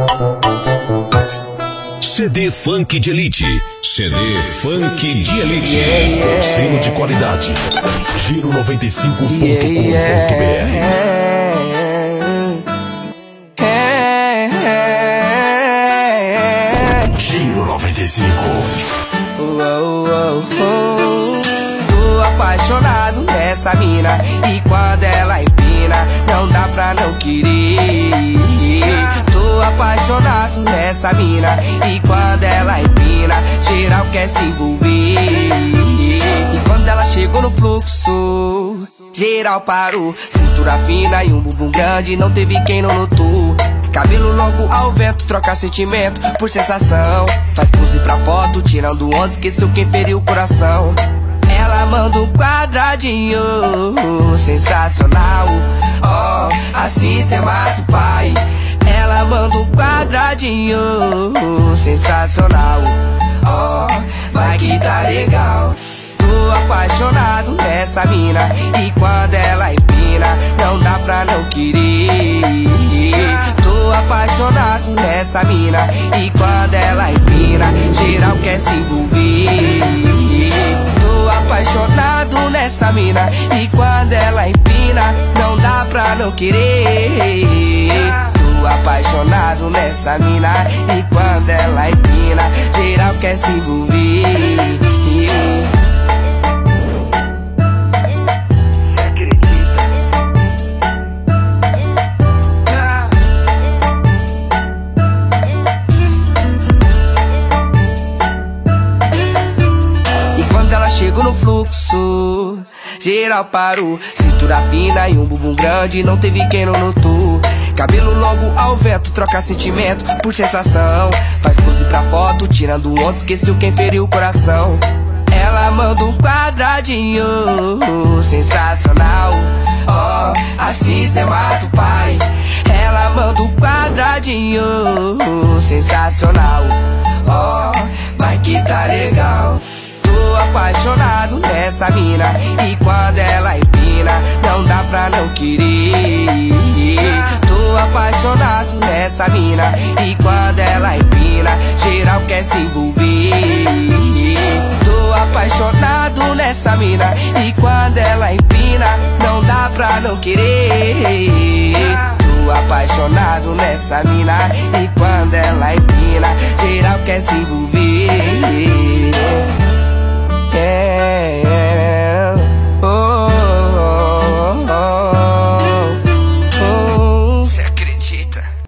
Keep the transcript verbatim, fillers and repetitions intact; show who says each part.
Speaker 1: C D Funk de Elite. C D Funk de Elite. Selo de qualidade. Giro noventa e cinco ponto com ponto br. Giro noventa e cinco.
Speaker 2: Tô apaixonado nessa mina, e quando ela empina, não dá pra não querer. Tô apaixonado nessa mina, e quando ela empina, geral quer se envolver. E quando ela chegou no fluxo, geral parou. Cintura fina e um bumbum grande, não teve quem não notou. Cabelo longo ao vento, troca sentimento por sensação. Faz pose pra foto, tirando onda, esqueceu quem feriu o coração. Ela manda um quadradinho sensacional, oh, assim cê mata o pai. Ela manda um quadradinho sensacional, oh, vai que tá legal. Tô apaixonado nessa mina, e quando ela empina, não dá pra não querer. Tô apaixonado nessa mina, e quando ela empina, geral quer se envolver. Tô apaixonado nessa mina, e quando ela empina, não dá pra não querer. Tô apaixonado nessa mina, e quando ela empina, geral quer se envolver. Chego no fluxo, geral parou. Cintura fina e um bumbum grande, não teve quem não notou. Cabelo longo ao vento, troca sentimento por sensação. Faz pose pra foto, tirando onda, esqueceu quem feriu o coração. Ela manda um quadradinho sensacional, oh, assim cê mata o pai. Ela manda um quadradinho sensacional, oh, vai que tá legal. Tô apaixonado nessa mina, e quando ela empina, não dá pra não querer. Tô apaixonado nessa mina, e quando ela empina, geral quer se envolver. Tô apaixonado nessa mina, e quando ela empina, não dá pra não querer. Tô apaixonado nessa mina, e quando ela empina, geral quer se envolver.